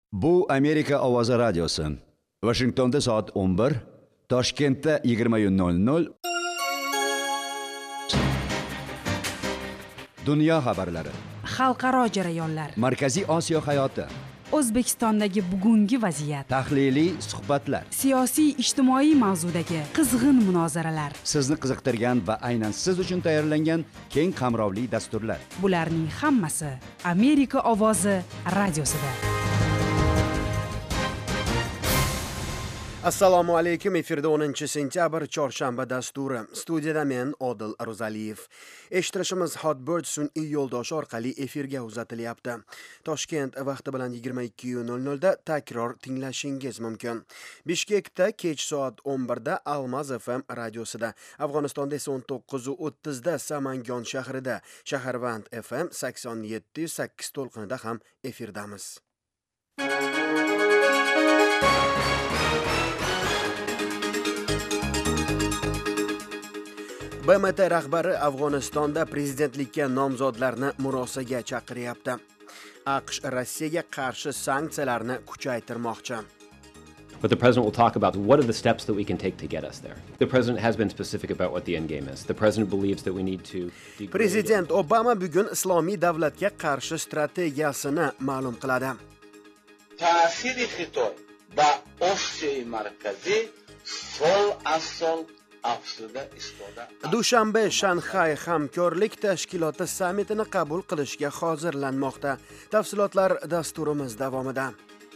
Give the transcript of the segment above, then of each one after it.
Bu Amerika Ovozi radiosi. Washingtonda soat 11, Toshkentda 20:00. Dunyo xabarlari. Xalqaro jarayonlar. Markaziy Osiyo hayoti. O'zbekistondagi bugungi vaziyat. Tahliliy suhbatlar. Siyosiy ijtimoiy mavzudagi qizg'in munozaralar. Sizni qiziqtirgan va aynan siz uchun tayyorlangan keng qamrovli dasturlar. Bularning hammasi Amerika Ovozi radiosida. Assalomu alaykum. Efirda 10-sentyabr chorshanba dasturi. Studiyada men Odil Ro'zaliyev. Eshittirishimiz Hotbird sun'iy yo'ldoshi orqali efirga uzatilyapti. Toshkent vaqti bilan 22:00 da takror tinglashingiz mumkin. Bishkekda kech soat 11 da Almaz FM radiosida, Afg'onistonda esa 19:30 da Samangon shahrida, Shaharvand FM 87.8 to'lqinida ham efirdamiz. BMT rahbari Afg'onistonda prezidentlikka nomzodlarni murosaga chaqiryapti. AQSh Rossiyaga qarshi sanksiyalarni kuchaytirmoqchi. But the president will talk about what are the steps that we can take to get us there. The president has been specific about what the end game is. The president believes that we need to Prezident Obama bugun islomiy davlatga qarshi strategiyasini ma'lum qiladi. تأثیر خطور با افشای مرکزی سال از سال افزوده ایستاده. Dushanbe Shanxay hamkorlik tashkiloti sammitini qabul qilishga hozirlanmoqda. Tafsilotlar dasturimiz davomida.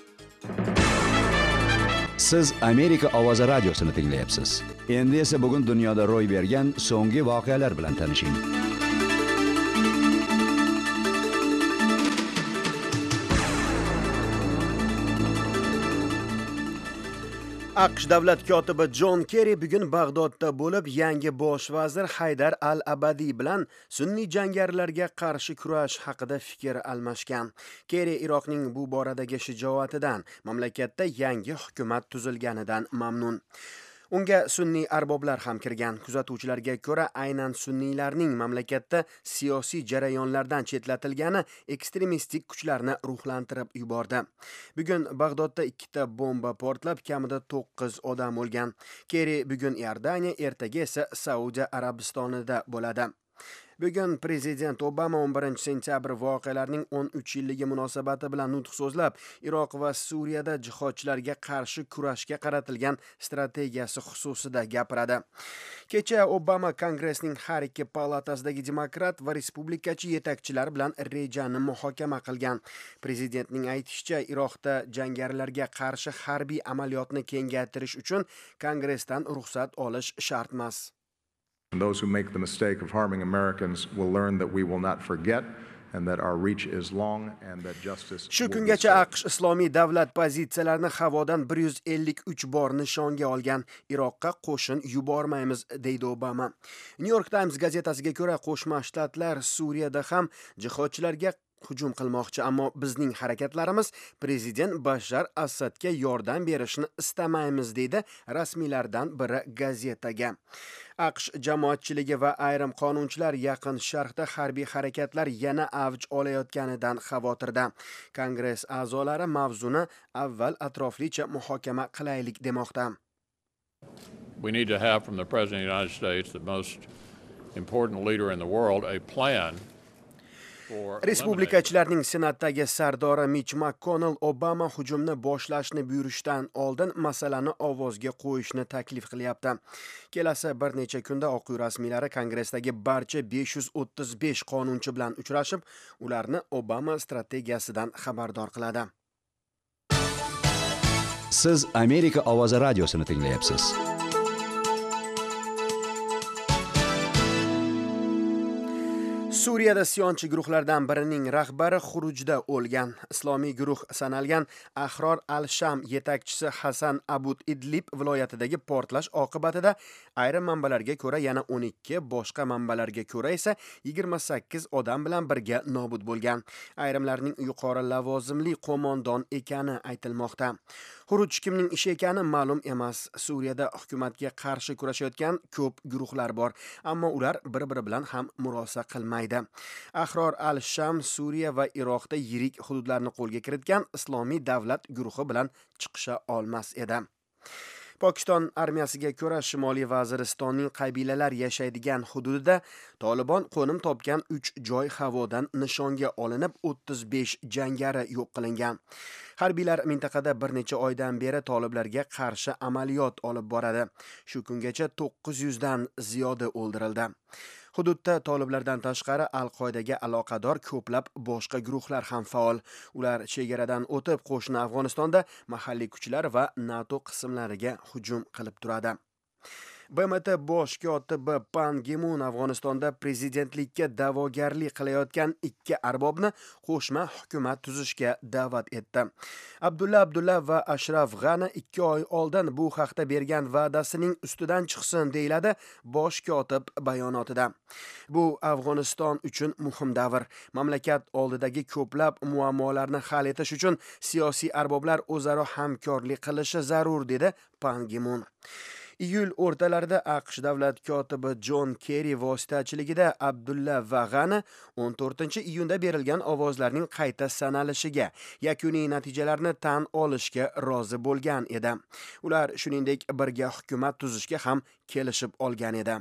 Siz Amerika Ovozi radiosini tinglayapsiz. Endi esa bugun dunyoda ro'y bergan so'nggi voqealar bilan tanishing. AQSh davlat kotibi Jon Kerri bugun Bag'dodda bo'lib, yangi bosh vazir Haydar al-Abadiy bilan sunniy jangarilarga qarshi kurash haqida fikr almashgan. Kerri Iroqning bu boradagi shijoatidan, mamlakatda yangi hukumat tuzilganidan mamnun. Unga sunniy arboblar ham kirgan. Kuzatuvchilarga ko'ra, aynan sunniylarning mamlakatda siyosiy jarayonlardan chetlatilgani ekstremistik kuchlarni ruhlantirib yubordi. Bugun Bag'dodda 2 bomba portlab, kamida 9 odam o'lgan. Kerri bugun Iordaniya, ertaga esa Saudiya Arabistonida bo'ladi. Bugun prezident Obama 11-sentyabr voqealarning 13 yilligi munosabati bilan nutq so'zlab, Iroq va Suriyada jihodchilarga qarshi kurashga qaratilgan strategiyasi xususida gapiradi. Kecha Obama Kongressning har ikki palatasidagi demokrat va respublikachi yetakchilar bilan rejani muhokama qilgan. Prezidentning aytishicha, Iroqda jangarilarga qarshi harbiy amaliyotni kengaytirish uchun Kongressdan ruxsat olish shart emas. Those who make the mistake of harming Americans will learn that we will not forget and that our reach is long and that justice Shu kungacha AQSh islomiy davlat pozitsiyalarini havodan 153 bor nishonga olgan. Iroqqa qo'shin yubormaymiz, deydi Obama. New York Times gazetasiga ko'ra, Qo'shma Shtatlar Suriyada ham jihodchilarga hujum qilmoqchi, ammo bizning harakatlarimiz prezident Bashar Asadga yordam berishni istamaymiz, deydi rasmiylardan biri gazetaga. AQSh jamoatchiligi va ayrim qonunchilar Yaqin Sharqda harbiy harakatlar yana avj olayotganidan xavotirda. Kongress a'zolari mavzuni avval atroflicha muhokama qilaylik demoqda. We need to have from the President of the United States, the most important leader in the world, a plan. Respublikachilarning Senatdagi sardori Mitch McConnell Obama hujumni boshlashni buyurishdan oldin masalani ovozga qo'yishni taklif qilyapti. Kelasi bir necha kunda Oq uy rasmiylari Kongressdagi barcha 535 qonunchi bilan uchrashib, ularni Obama strategiyasidan xabardor qiladi. Siz Amerika Ovozi radiosini tinglayapsiz. Suriyada isyonchi guruhlardan birining rahbari xurujda o'lgan. Islomiy guruh sanalgan Ahror al-Sham yetakchisi Hasan Abud Idlib viloyatidagi portlash oqibatida ayrim manbalarga ko'ra yana 12, boshqa manbalarga ko'ra esa 28 odam bilan birga nobud bo'lgan. Ayrimlarning yuqori lavozimli qo'mondon ekani aytilmoqda. Xuruj kimning ishi ekani ma'lum emas. Suriyada hukumatga qarshi kurashayotgan ko'p guruhlar bor, ammo ular bir-biri bilan ham murosa qilmaydi. edi. Ahror al-Sham Suriya va Iroqda yirik hududlarni qo'lga kiritgan Islomiy davlat guruhi bilan chiqisha olmas edi. Pokiston armiyasiga ko'ra Shimoliy Vaziristonning qabilalar yashaydigan hududida Tolibon qo'nim topgan 3 joy havodan nishonga olinib 35 jangari yo'q qilingan. Harbiylar mintaqada bir necha oydan beri toliblarga qarshi amaliyot olib boradi. Shu kungacha 900 dan ziyodi o'ldirildi. Hududda toliblardan tashqari Al-Qoidaga aloqador ko'plab boshqa guruhlar ham faol. Ular chegaradan o'tib qo'shni Afg'onistonda mahalliy kuchlar va NATO qismlariga hujum qilib turadi. BMT bosh kotibi Pan Gi Mun Afg'onistonda prezidentlikka da'vogarlik qilayotgan 2 arbobni qo'shma hukumat tuzishga da'vat etdi. Abdulla va Ashraf G'ani 2 oy oldin bu haqda bergan va'dasining ustidan chiqsin deyiladi bosh kotib bayonotida. Bu Afg'oniston uchun muhim davr. Mamlakat oldidagi ko'plab muammolarni hal etish uchun siyosiy arboblar o'zaro hamkorlik qilishi zarur dedi Pan Gi Mun. Iyul o'rtalarida AQSh davlat kotibi Jon Kerri vositachiligida Abdulla va G'ani 14-iyunda berilgan ovozlarning qayta sanalishiga, yakuniy natijalarni tan olishga rozi bo'lgan edi. Ular shuningdek birga hukumat tuzishga ham kelishib olgan edi.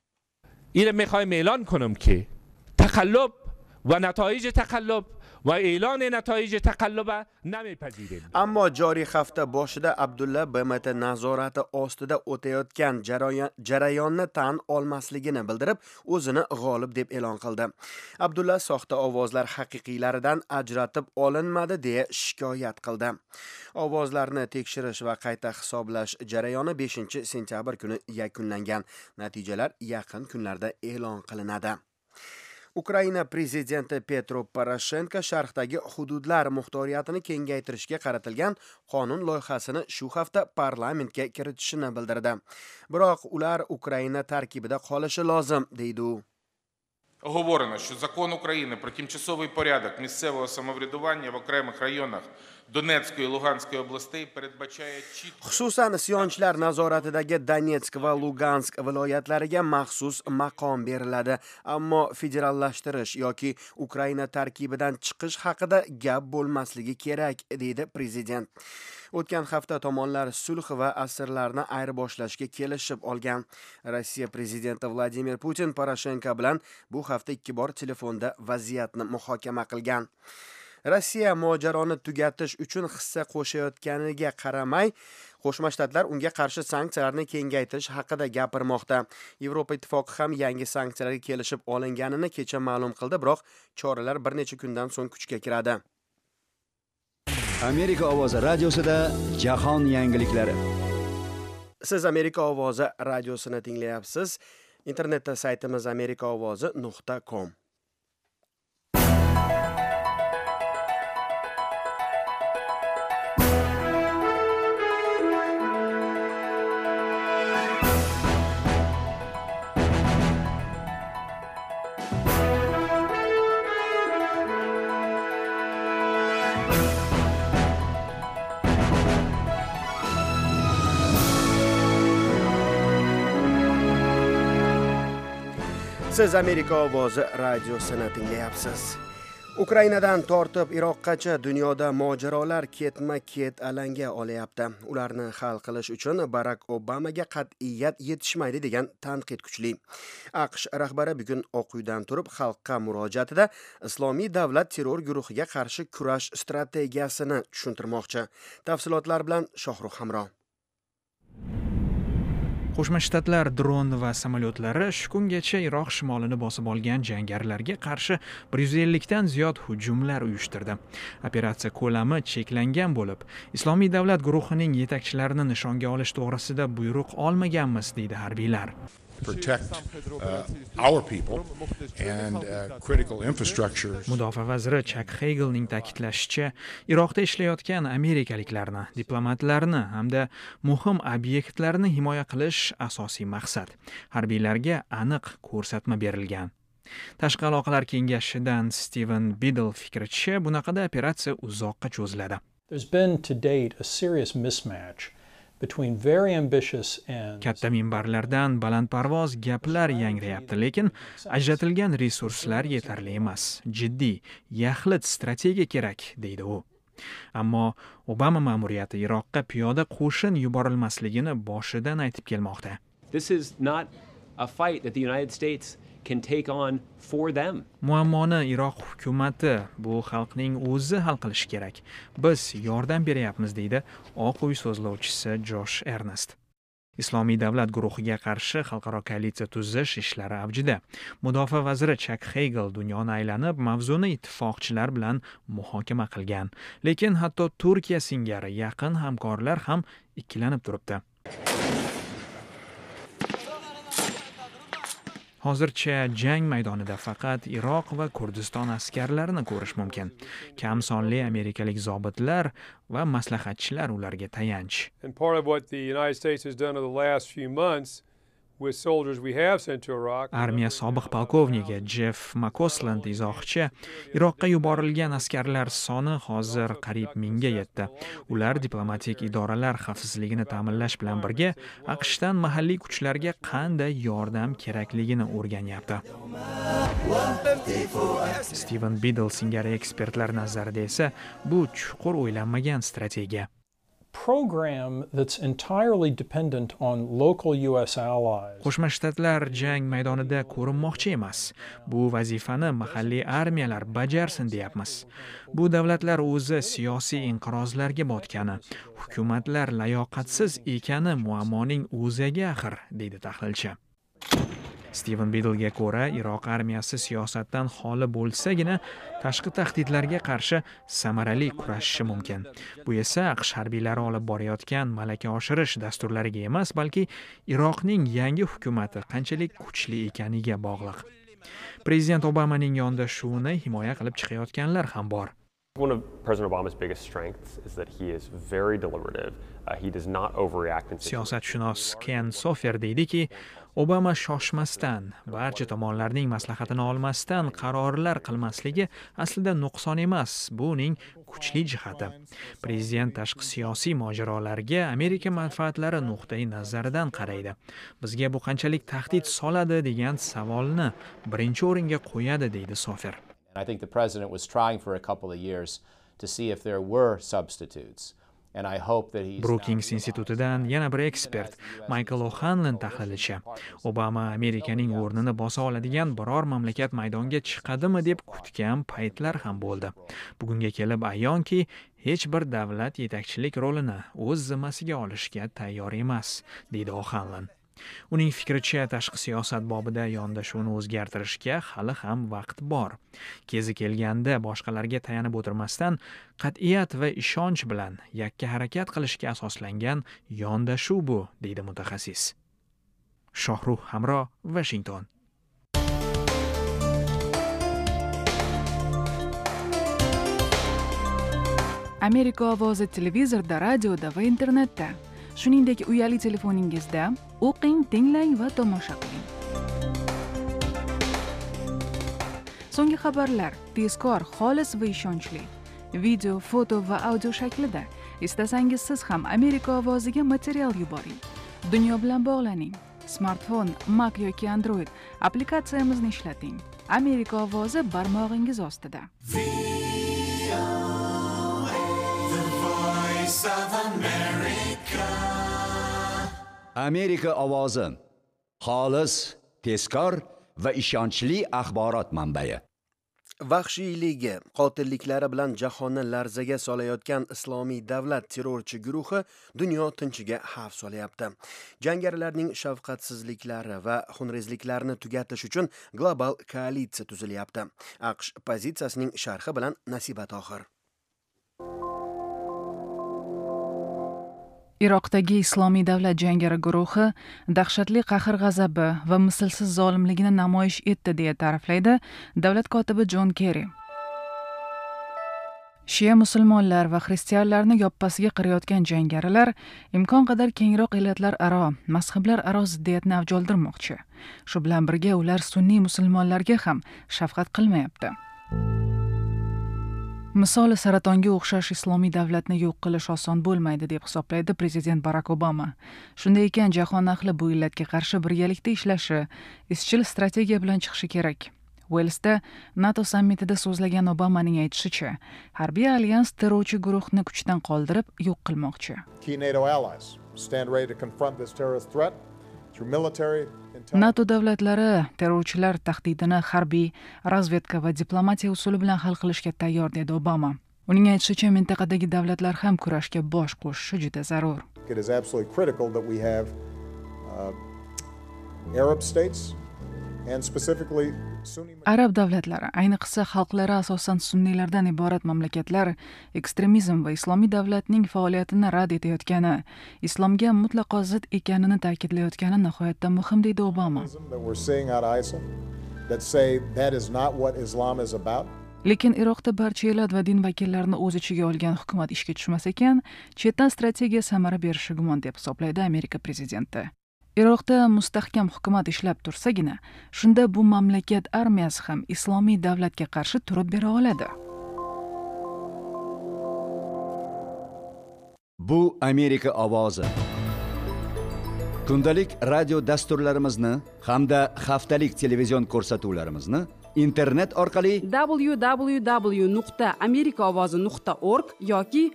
اینو میخوایم اعلان کنم که تقلب و نتایج تقلب و اعلان نتایج تقلب نمیپذیریم. Ammo joriy hafta boshida Abdulla BMT nazorati ostida o'tayotgan jarayonni tan olmasligini bildirib, o'zini g'olib deb e'lon qildi. Abdulla soxta ovozlar haqiqiylaridan ajratib olinmadi deya shikoyat qildi. Ovozlarni tekshirish va qayta hisoblash jarayoni 5-sentyabr kuni yakunlangan. Natijalar yaqin kunlarda e'lon qilinadi. Ukraina prezidenti Petro Poroshenko sharqdagi hududlar muxtoriyatini kengaytirishga qaratilgan qonun loyihasini shu hafta parlamentga kiritishini bildirdi. Biroq ular Ukraina tarkibida qolishi lozim, deydi u. Оговорено, що закон України про тимчасовий порядок місцевого самоврядування в окремих районах Донецької і Луганської областей передбачає чітко. Xususan isyonchilar nazoratidagi Donetsk va Lugansk viloyatlariga maxsus maqom beriladi, ammo federallashtirish yoki Ukraina tarkibidan chiqish haqida gap bo'lmasligi kerak, deydi prezident. O'tgan hafta tomonlar sulh va asirlarni ayirboshlashga kelishib olgan. Rossiya prezidenti Vladimir Putin Poroshenko bilan bu hafta 2 bor telefonda vaziyatni muhokama qilgan. Rossiya mojaroni tugatish uchun hissa qo'shayotganiga qaramay, Qo'shma Shtatlar unga qarshi sanksiyalarni kengaytirish haqida gapirmoqda. Yevropa Ittifoqi ham yangi sanksiyalarga kelishib olinganini kecha ma'lum qildi, biroq choralar bir necha kundan so'ng kuchga kiradi. Amerika ovozi radiosida jahon yangiliklari. Siz Amerika ovozi radiosini tinglayapsiz. Internetda saytimiz amerikaovozi.com. Siz Amerika ovozi radiosini tinglayapsiz. Ukrainadan tortib Iroqqacha dunyoda mojarolar ketma-ket alanga olyapti. Ularni hal qilish uchun Barack Obamaga qat'iyat yetishmaydi degan tanqid kuchli. AQSh rahbari bugun Oq uydan turib xalqqa murojaatida Islomiy davlat terror guruhiga qarshi kurash strategiyasini tushuntirmoqchi. Tafsilotlar bilan Shohrux Hamro. Qo'shma Shtatlar dron va samolyotlari shu kungacha Iroq shimolini bosib olgan jangarilarga qarshi 150 dan ziyod hujumlar uyushtirdi. Operatsiya ko'lami cheklangan bo'lib, Islomiy davlat guruhining yetakchilarini nishonga olish to'g'risida buyruq olmaganmiz, deydi harbiylar. Protect our people and critical infrastructure. Mudofaa vaziri Chuck Hagelning ta'kidlashicha, Iroqda ishlayotgan amerikaliklarni, diplomatlarni hamda muhim obyektlarni himoya qilish asosiy maqsad. Harbiylarga aniq ko'rsatma berilgan. Tashqi aloqalar kengashidan Steven Biddle fikricha, bunaqada operatsiya uzoqqa cho'ziladi. There's been to date a serious mismatch between very ambitious and Katta minbarlardan balandparvoz gaplar yangrayapti, lekin ajratilgan resurslar yetarli emas. Jiddiy, yaxlit strategiya kerak, deydi u. Ammo Obama ma'muriyati Iroqqa piyoda qo'shin yuborilmasligini boshidan aytib kelmoqda. This is not a fight that the United States can take on for them. Muammoni Iroq hukumati, bu xalqning o'zi hal qilishi kerak. Biz yordam beryapmiz, deydi Oq uy so'zlovchisi Josh Ernest. Islomiy davlat guruhiga qarshi xalqaro koalitsiya tuzish ishlari avjida. Mudofaa vaziri Chuck Hagel dunyoni aylanib, mavzuni ittifoqchilar bilan muhokama qilgan. Lekin hatto Turkiya singari yaqin hamkorlar ham ikkilanib turibdi. Hozircha jang maydonida faqat Iroq va Kurdiston askarlarini ko'rish mumkin. Kam sonli amerikalik zobitlar va maslahatchilar ularga tayanch. And part of what the United States has done in the last few months with soldiers we have sent to Iraq. Armiya sobiq polkovniki Jeff McCausland izohchi, Iroqqa yuborilgan askarlar soni hozir qariyb 1000 ga yetdi. Ular diplomatik idoralar xavfsizligini ta'minlash bilan birga AQShdan mahalliy kuchlarga qanday yordam kerakligini o'rganyapti. Steven Biddle singari ekspertlar nazarida esa bu chuqur o'ylanmagan strategiya. Program that's entirely dependent on local US allies. Qo'shma Shtatlar jang maydonida ko'rinmoqchi emas. Bu vazifani mahalliy armiyalar bajarsin deyapmiz. Bu davlatlar o'zi siyosiy inqirozlarga botgani, hukumatlar layoqatsiz ekani muammoning o'ziga axir, deydi tahlilchi. Steven Biddle'ga ko'ra, Iroq armiyasi siyosatdan xoli bo'lsagina tashqi tahdidlarga qarshi samarali kurashishi mumkin. Bu esa AQSh harbiylari olib borayotgan malaka oshirish dasturlariga emas, balki Iroqning yangi hukumati qanchalik kuchli ekaniga bog'liq. Prezident Obamaning yondashuvini himoya qilib chiqayotganlar ham bor. One of President Obama's biggest strengths is that he is very deliberative. He does not overreact. Siyosatshunos Ken Sofer deydiki, Obama shoshmasdan, barcha tomonlarning maslahatini olmasdan qarorlar qilmasligi aslida nuqson emas, bu uning kuchli jihati. Prezident tashqi siyosiy mojarolarga Amerika manfaatlari nuqtai nazaridan qaraydi. Bizga bu qanchalik tahdid soladi degan savolni birinchi o'ringa qo'yadi, deydi Sofer. I think the president was trying for a couple of years to see if there were substitutes. And I hope that he's Brookings institutidan yana bir ekspert, Michael O'Hanlon tahlilchi. Obama Amerikaning o'rnini bosa oladigan biror mamlakat maydonga chiqadimi deb kutgan paytlar ham bo'ldi. Bugunga kelib ayonki, hech bir davlat yetakchilik rolini o'z zimmasiga olishga tayyor emas, deydi O'Hanlon. Uning fikricha, tashqi siyosat bobida yondashuvni o'zgartirishga hali ham vaqt bor. Kezi kelganda boshqalarga tayanib o'tirmasdan, qat'iyat va ishonch bilan yakka harakat qilishga asoslangan yondashuv bu, deydi mutaxassis. Shohruh Hamro, Washington. Amerika ovozi televizorda, radioda va internetda. Shuningdek, uyali telefoningizda o'qing, tinglang va tomosha qiling. So'nggi xabarlar tezkor, xolis va ishonchli. Video, foto va audio shaklida. Istasangiz siz ham Amerika ovoziga material yuboring. Dunyo bilan bog'laning. Smartfon, Mac yoki Android applikatsiyamizni ishlating. Amerika ovozi barmog'ingiz ostida. Amerika ovozi xolis, tezkor va ishonchli axborot manbai. Vahshiyligi, qotilliklari bilan jahonni larzaga solayotgan Islomiy davlat terrorchi guruhi dunyo tinchiga xavf solyapti. Jangarilarning shafqatsizliklari va xunrezliklarini tugatish uchun global koalitsiya tuzilyapti. AQSh pozitsiyasining sharhi bilan Nasiba Tohir. Iroqdagi Islomiy davlat jangari guruhi dahshatli qahr g'azabi va mislsiz zolimligini namoyish etdi deya ta'riflaydi davlat kotibi John Kerry. Shia musulmonlar va xristianlarni yoppasiga qirayotgan jangarilar imkon qadar kengroq illatlar aro, mazhablar aro ziddiyatni avj oldirmoqchi. Shu bilan birga ular sunniy musulmonlarga ham shafqat qilmayapti. Misoli saratonga o'xshash islomiy davlatni yo'q qilish oson bo'lmaydi deb hisoblaydi prezident Barack Obama. Shunday ekan, jahon ahli bu illatga qarshi birgalikda ishlashi, izchil strategiya bilan chiqishi kerak. Wellsda NATO sammitida so'zlagan Obamaning aytishicha, harbiy alyans terrorchi guruhni kuchdan qoldirib yo'q qilmoqchi. Key NATO allies stand ready to confront this terrorist threat through military, NATO davlatlari terrorchilar tahdidini harbiy, razvedka va diplomatiya usuli bilan hal qilishga tayyor dedi Obama. Uning aytishicha, mintaqadagi davlatlar ham kurashga bosh qo'shishi juda zarur. It is absolutely critical that we have Arab states and specifically Sunni. Arab davlatlari, ayniqsa xalqlari asosan sunniylardan iborat mamlakatlar ekstremizm va islomiy davlatning faoliyatini rad etayotgani, islomga mutlaqo zid ekanini ta'kidlayotgani nihoyatda muhim deydi Obama. Lekin Iroqda barcha elat va din vakillarini o'z ichiga olgan hukumat ishga tushmas ekan, chetdan strategiya samara berishi gumon deb hisoblaydi Amerika prezidenti. Iroqda mustahkam hukumat ishlab tursagina, shunda bu mamlakat armiyasi ham islomiy davlatga qarshi turib bera oladi. Bu Amerika ovozi. Kundalik radio dasturlarimizni hamda haftalik televizion ko'rsatuvlarimizni internet orqali www.amerikaovozi.org yoki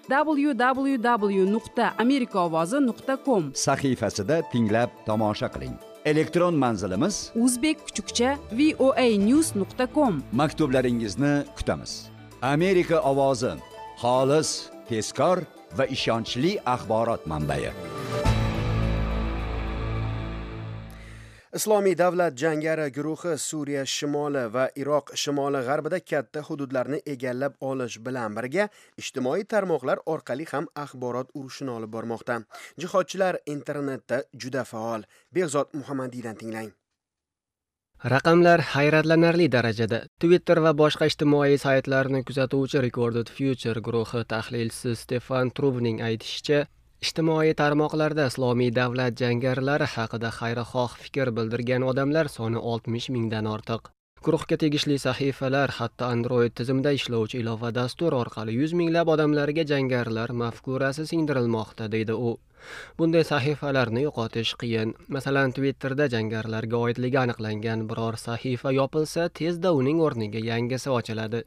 www.amerikaovozi.com sahifasida tinglab tomosha qiling. Elektron manzilimiz uzbek_voanews.com. Maktublaringizni kutamiz. Amerika ovozi, xolis, tezkor va ishonchli axborot manbai. Islomiy davlat jangari guruhi Suriya shimoli va Iroq shimoli g'arbida katta hududlarni egallab olish bilan birga ijtimoiy tarmoqlar orqali ham axborot urushini olib bormoqda. Jihodchilar internetda juda faol. Behzod Muhammadiydan tinglang. Raqamlar hayratlanarli darajada. Twitter va boshqa ijtimoiy saytlarni kuzatuvchi Recorded Future guruhi tahlilchisi Stefan Truvning aytishicha, ijtimoiy tarmoqlarda islomiy davlat jangarilari haqida xayrixoh fikr bildirgan odamlar soni 60 mingdan ortiq. Guruhga tegishli sahifalar hatto Android tizimida ishlovchi ilova dastur orqali 100 minglab odamlarga jangarilar mafkurasi singdirilmoqda, deydi u. Bunday sahifalarni yo'qotish qiyin. Masalan, Twitterda jangarilarga oidligi aniqlangan biror sahifa yopilsa, tezda uning o'rniga yangisi ochiladi.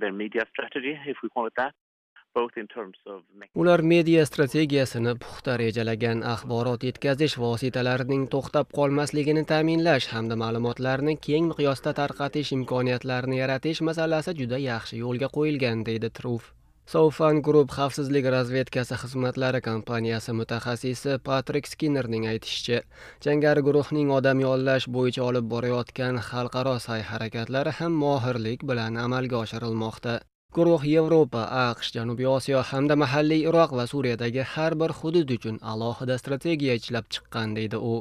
Ular media strategiyasini puxta rejalagan, axborot yetkazish vositalarining to'xtab qolmasligini ta'minlash hamda ma'lumotlarni keng miqyosda tarqatish imkoniyatlarini yaratish masalasi juda yaxshi yo'lga qo'yilgan, deydi Truv. Soufan Group xavfsizlik razvedkasi xizmatlari kompaniyasi mutaxassisi Patrick Skinnerning aytishicha, jangari guruhning odam yollash bo'yicha olib borayotgan xalqaro sa'y-harakatlari ham mohirlik bilan amalga oshirilmoqda. Guruh Yevropa, AQSh, Janubiy Osiyo hamda mahalliy Iroq va Suriyadagi har bir hudud uchun alohida strategiya ishlab chiqqan, deydi u.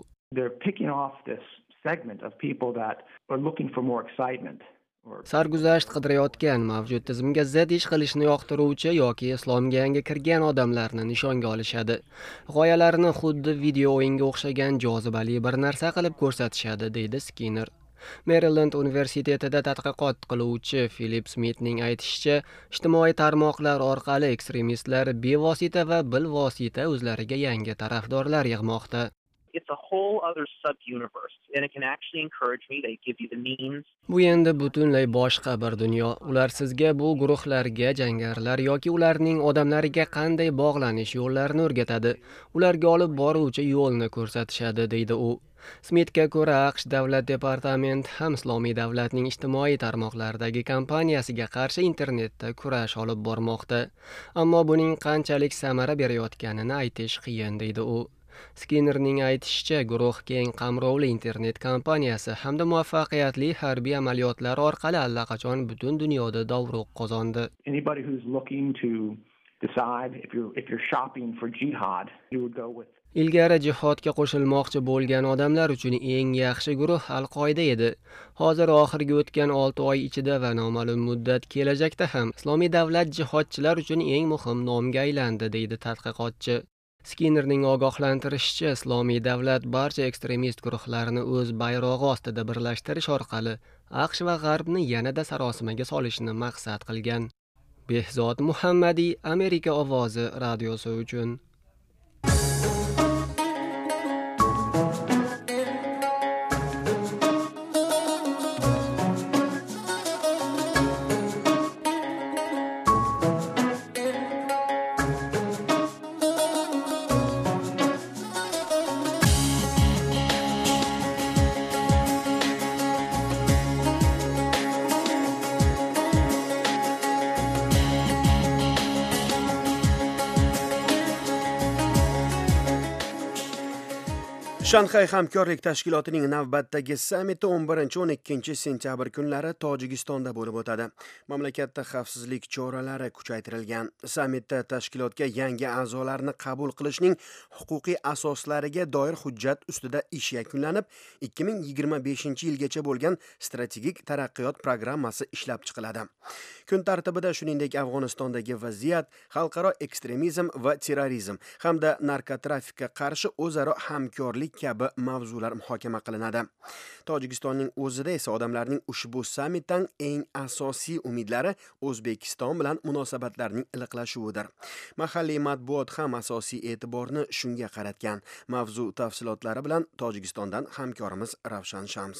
Sarguzasht qidirayotgan, mavjud tizimga zid ish qilishni yoqtiruvchi yoki islomga yangi kirgan odamlarni nishonga olishadi. G'oyalarini xuddi video o'yinga o'xshagan jozibali bir narsa qilib ko'rsatishadi, deydi Skinner. Maryland universitetida tadqiqot qiluvchi Philip Smithning aytishicha, ijtimoiy tarmoqlar orqali ekstremistlar bevosita va bilvosita o'zlariga yangi tarafdorlar yig'moqda. Bu endi butunlay boshqa bir dunyo. Ular sizga bu guruhlarga, jangarilar yoki ularning odamlariga qanday bog'lanish yo'llarini o'rgatadi. Ularga olib boruvchi yo'lni ko'rsatishadi, deydi u. Smithga ko'ra, AQSh davlat departamenti ham islomiy davlatning ijtimoiy tarmoqlardagi kampaniyasiga qarshi internetda kurash olib bormoqda. Ammo buning qanchalik samara berayotganini aytish qiyin, deydi u. Skinnerning aytishicha, guruh keng qamrovli internet kompaniyasi hamda muvaffaqiyatli harbiy amaliyotlar orqali allaqachon butun dunyoda dovruq qozondi. Ilgari jihodga qo'shilmoqchi bo'lgan odamlar uchun eng yaxshi guruh Al-Qoida edi. Hozir oxirgi o'tgan 6 oy ichida va noma'lum muddat kelajakda ham islomiy davlat jihodchilar uchun eng muhim nomga aylandi, deydi tadqiqotchi. Skinnerning ogohlantirishicha, islomiy davlat barcha ekstremist guruhlarni o'z bayrog'i ostida birlashtirish orqali AQSh va G'arbni yanada sarosimaga solishni maqsad qilgan. Behzod Muhammadiy, Amerika ovozi radiosi uchun. Shanxay hamkorlik tashkilotining navbatdagi sammiti 11-12 sentyabr kunlari Tojikistonda bo'lib o'tadi. Mamlakatda xavfsizlik choralari kuchaytirilgan. Sammitda tashkilotga yangi a'zolarni qabul qilishning huquqiy asoslariga doir hujjat ustida ish yakunlanib, 2025-yilgacha bo'lgan strategik taraqqiyot programmasi ishlab chiqiladi. Kun tartibida shuningdek Afg'onistondagi vaziyat, xalqaro ekstremizm va terrorizm hamda narkotrafikka qarshi o'zaro hamkorlik kabi mavzular muhokama qilinadi. Tojikistonning o'zida esa odamlarning ushbu sammitdan eng asosiy umidlari O'zbekiston bilan munosabatlarning iliqlashuvidir. Mahalliy matbuot ham asosiy e'tiborni shunga qaratgan. Mavzu tafsilotlari bilan Tojikistondan hamkorimiz Ravshan Shams.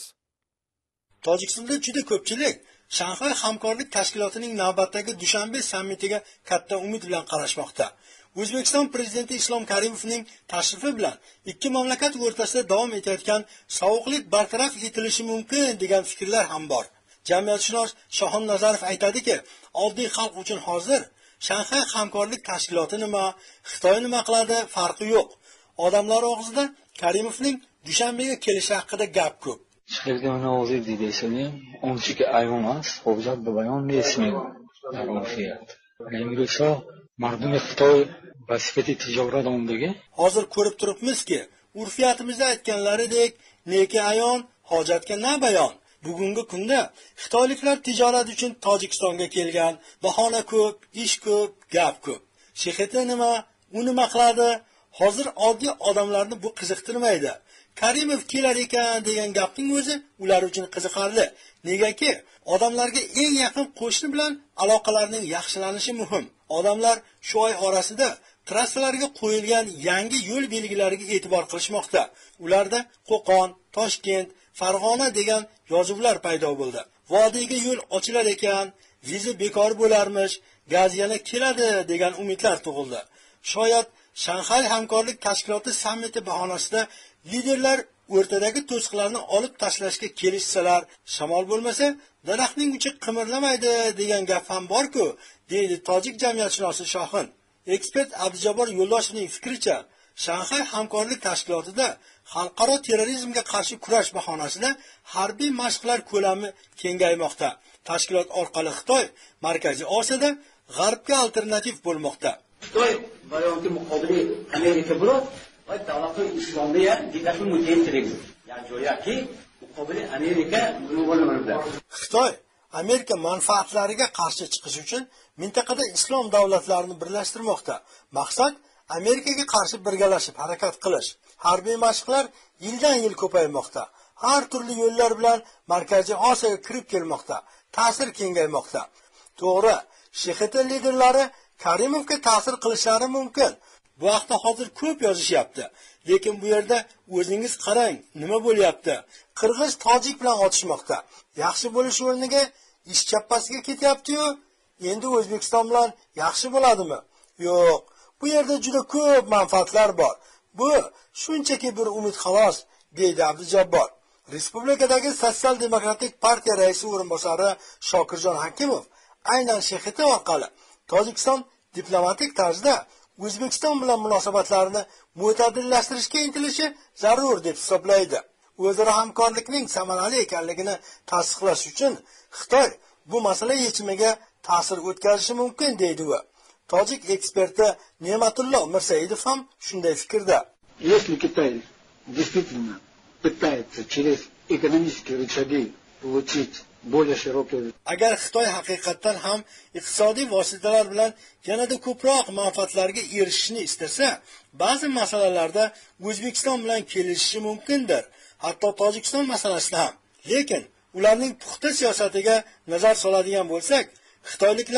Tojikistonda juda ko'pchilik Shanxay hamkorlik tashkilotining navbatdagi Dushanbe sammitiga katta umid bilan qarashmoqda. O'zbekiston prezidenti Islom Karimovning tashrifi bilan ikki mamlakat o'rtasida davom etayotgan sovuqlik bartaraf etilishi mumkin degan fikrlar ham bor. Jamiyatshunos Shohon Nazarov aytadiki, oddiy xalq uchun hozir Shanxay hamkorlik tashkiloti nima, Xitoy nima qiladi farqi yo'q. Odamlar og'zida Karimovning Dushanbega kelishi haqida gap ko'p. Chiqilgan ovozi deyishini, onchiki ayvon است، hujjat به بیان رسمی در عرفیت. Engliso mardum Xitoy vasifati tijorat omdagi. Hozir ko'rib turibmizki, urfiyatimizda aytganlaridek, neki ayon, hojatga na bayon. Bugungi kunda xitoyliklar tijorat uchun Tojikistonga kelgan, bahona ko'p, ish ko'p, gap ko'p. Shexeti nima, u nima qiladi? Hozir oddiy odamlarni bu qiziqtirmaydi. Karimov kelar ekan degan gapning o'zi ular uchun qiziqarli. Negaki, odamlarga eng yaqin qo'shni bilan aloqalarning yaxshilanishi muhim. Odamlar shu oy orasida trassalarga qo'yilgan yangi yo'l belgilariga e'tibor qilishmoqda. Ularda Qo'qon, Toshkent, Farg'ona degan yozuvlar paydo bo'ldi. Vodiyga yo'l ochilar ekan, viza bekor bo'larmish, gaz yana keladi degan umidlar tug'ildi. Shoyat Shanxay hamkorlik tashkiloti sammiti bahonasida liderlar o'rtadagi to'siqlarni olib tashlashga kelishsalar, shamol bo'lmasa, daraxtning uchi qimirlamaydi degan gap ham bor-ku, deydi tojik jamiyatshunosi Shohin. Ekspert Abdujabbor Yo'ldoshevning fikricha, Shanxay hamkorlik tashkilotida xalqaro terrorizmga qarshi kurash bahonasida harbiy mashqlar ko'lami kengaymoqda. Tashkilot orqali Xitoy Markaziy Osiyoda g'arbga alternativ bo'lmoqda. Xitoy bayonoti muqobili Amerika bilan va davlat islomiyya diqqatni mujahidlik. Ya'ni jo'yaki muqobili Amerika bo'lmoqda. Xitoy Amerika manfaatlariga qarshi chiqish uchun mintaqada islom davlatlarini birlashtirmoqda. Maqsad Amerikaga qarshi birgalashib harakat qilish. Harbiy mashqlar yildan yil ko'paymoqda. Har turli yo'llar bilan Markaziy Osiyoga kirib kelmoqda. Ta'sir kengaymoqda. To'g'ri, SHT liderlari Karimovga ta'sir qilishlari mumkin. Bu haqda hozir ko'p yozishyapti. Lekin bu yerda o'zingiz qarang, nima bo'lyapti? Qirg'iz tojik bilan otishmoqda. Yaxshi bo'lish o'rniga ish chappasiga ketyapti-yu. Endi O'zbekiston bilan yaxshi bo'ladimi? Yo'q. Bu yerda juda ko'p manfaatlar bor. Bu shunchaki bir umid xolos, deydi Abdujabbor. Respublikadagi Sotsial demokratik partiya raisi o'rinbosari Shokirjon Hakimov aynan SHT orqali Tojikiston diplomatik tarzda O'zbekiston bilan munosabatlarni mo'tadillashtirishga intilishi zarur deb hisoblaydi. O'zaro hamkorlikning samarali ekanligini tasdiqlash uchun Xitoy bu masala yechimiga ta'sir o'tkazishi mumkin, deydi u. Tojik eksperti Ne'matullo Mirsaidov ham shunday fikrda. Если Китай действительно пытается через экономические рычаги получить более широкие... Agar Xitoy haqiqatan ham iqtisodiy vositalar bilan yanada ko'proq manfaatlarga erishishni istasa, ba'zi masalalarda O'zbekiston bilan kelishishi mumkindir, hatto Tojikiston masalasida ham. Lekin ularning puxta siyosatiga nazar soladigan bo'lsak, xitoyliklar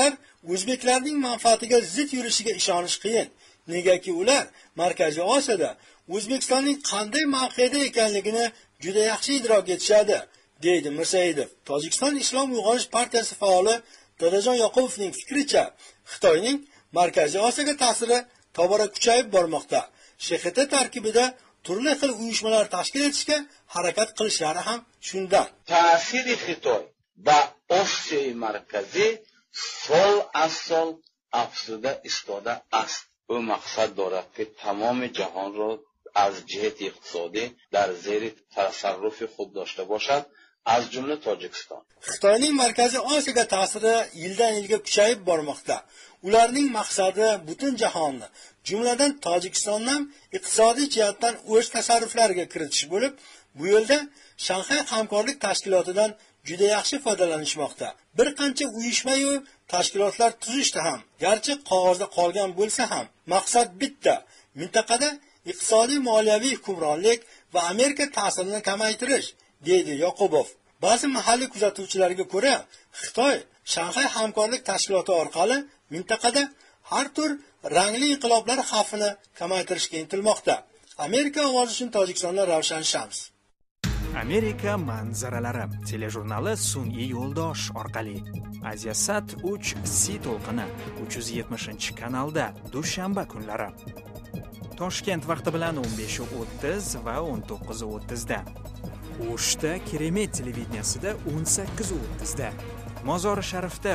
o'zbeklarning manfaatiga zid yurishiga ishonish qiyin. Negaki ular Markaziy Osiyoda O'zbekistonning qanday mavqeda ekanligini juda yaxshi idrok etishadi, deydi Mirsaidov. Tojikiston Islom uyg'onish partiyasi faoli Dadajon Yoqubovning fikricha, Xitoyning Markaziy Osiyoga ta'siri tobora kuchayib bormoqda. SHT tarkibida turli xil uyushmalar tashkil etishga harakat qilishlari ham shundan. Ta'siri Xitoy va Osiyoy markaziy sol asol afsuda istoda است. او مقصد دارد که تمام جهان را از جهت اقتصادی در زیر تصرف خود داشته باشد، از جمله تاجیکستان. Xitoyning Markaziy Osiyoga ta'siri yildan yilga kuchayib bormoqda. Ularning maqsadi butun jahonni, jumladan Tojikistonni iqtisodiy jihatdan o'z tasarruflariga kiritish bo'lib, bu yo'lda Shanxay hamkorlik tashkilotidan juda yaxshi foydalanishmoqda. Bir qancha uyushma-yu tashkilotlar tuzishdi ham, garchi qog'ozda qolgan bo'lsa ham, maqsad bitta: mintaqada iqtisodiy moliyaviy hukmronlik va Amerika ta'sirini kamaytirish, deydi Yoqubov. Ba'zi mahalliy kuzatuvchilarga ko'ra, Xitoy Shanxay hamkorlik tashkiloti orqali mintaqada har tur rangli inqiloblar xavfini kamaytirishga intilmoqda. Amerika ovozi uchun Tojikistondan Ravshan Shams. Amerika manzaralari telejurnali sun'iy yo'ldosh orqali Asiasat 3 C to'lqini 370-kanalda dushanba kunlari. Toshkent vaqti bilan 15:30 va 19:30 da. O'shda Keremet televideniyasida 18:30 da. Mozori Sharifda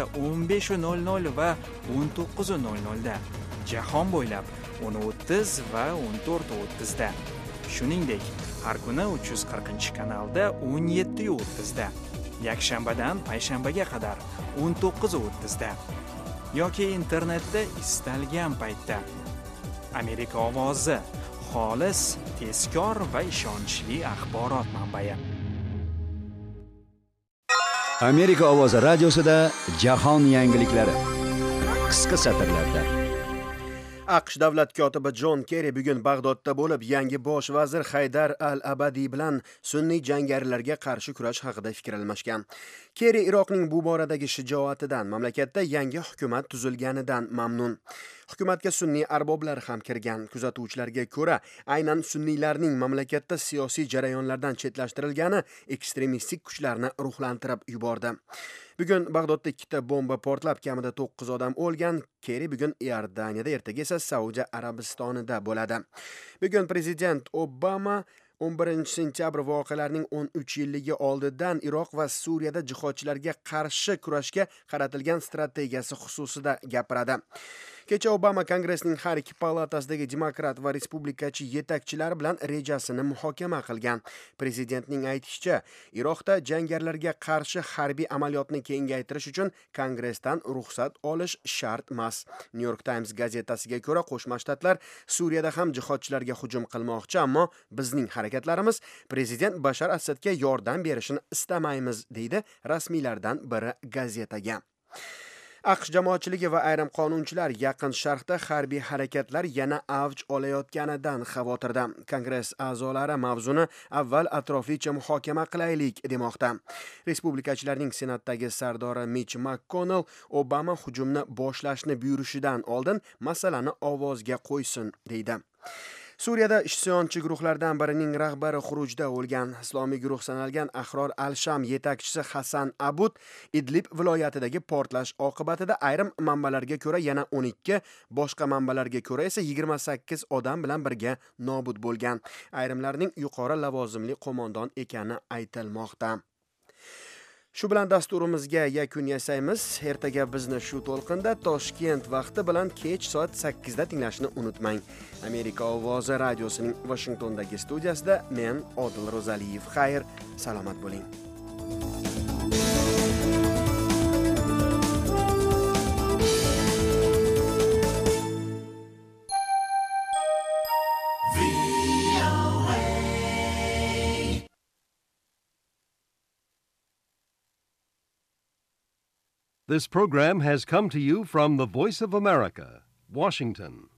15:00 va 19:00 da. Jahon bo'ylab 10:30 va 14:30 da. Shuningdek, har kuni 340-kanalda 17:30 da. Yakshanbadan payshanbaga qadar 19:30 da. Yoki internetda istalgan paytda. Amerika ovozi, xolis, tezkor va ishonchli axborot manbai. Amerika ovozi radiosida jahon yangiliklari qisqa satrlarda. AQSh davlat kotibi Jon Kerri bugun Bag'dodda bo'lib, yangi bosh vazir Haydar al-Abadiy bilan sunniy jangarilarga qarshi kurash haqida fikr almashgan. Kerri Iroqning bu boradagi shijoatidan, mamlakatda yangi hukumat tuzilganidan mamnun. Hukumatga sunniy arboblar ham kirgan. Kuzatuvchilarga ko'ra, aynan sunniylarning mamlakatda siyosiy jarayonlardan chetlashtirilgani ekstremistik kuchlarni ruhlantirib yubordi. Bugun Bag'dodda 2 bomba portlab, kamida 9 odam o'lgan. Kerri bugun Iordaniyada, ertaga esa Saudiya Arabistonida bo'ladi. Bugun prezident Obama 11-sentyabr voqealarining 13 yilligi oldidan Iroq va Suriyada jihodchilarga qarshi kurashga qaratilgan strategiyasi xususida gapiradi. Kecha Obama Kongressning har ikki palatasidagi demokrat va respublikachi yetakchilar bilan rejasini muhokama qilgan. Prezidentning aytishicha, Iroqda jangarilarga qarshi harbiy amaliyotni kengaytirish uchun Kongressdan ruxsat olish shart emas. New York Times gazetasiga ko'ra, Qo'shma Shtatlar Suriyada ham jihodchilarga hujum qilmoqchi, ammo bizning harakatlarimiz prezident Bashar Asadga yordam berishini istamaymiz, deydi rasmiylardan biri gazetaga. AQSh jamoatchiligi va ayrim qonunchilar Yaqin Sharqda harbiy harakatlar yana avj olayotganidan xavotirda. Kongress a'zolari mavzuni avval atroflicha muhokama qilaylik demoqda. Respublikachilarning Senatdagi sardori Mitch McConnell Obama hujumni boshlashni buyurishidan oldin masalani ovozga qo'ysin, deydi. Suriyada isyonchi guruhlardan birining rahbari xurujda o'lgan. Islomiy guruh sanalgan Ahror al-Sham yetakchisi Hasan Abud Idlib viloyatidagi portlash oqibatida ayrim manbalarga ko'ra yana 12, boshqa manbalarga ko'ra esa 28 odam bilan birga nobud bo'lgan. Ayrimlarning yuqori lavozimli qo'mondon ekani aytilmoqda. Shu bilan dasturimizga yakun yasaymiz. Ertaga bizni shu to'lqinda Toshkent vaqti bilan kech soat 8 da tinglashni unutmang. Amerika ovozi radiosining Washingtondagi studiyasida men Odil Ro'zaliyev. Xayr, salomat bo'ling. This program has come to you from the Voice of America, Washington.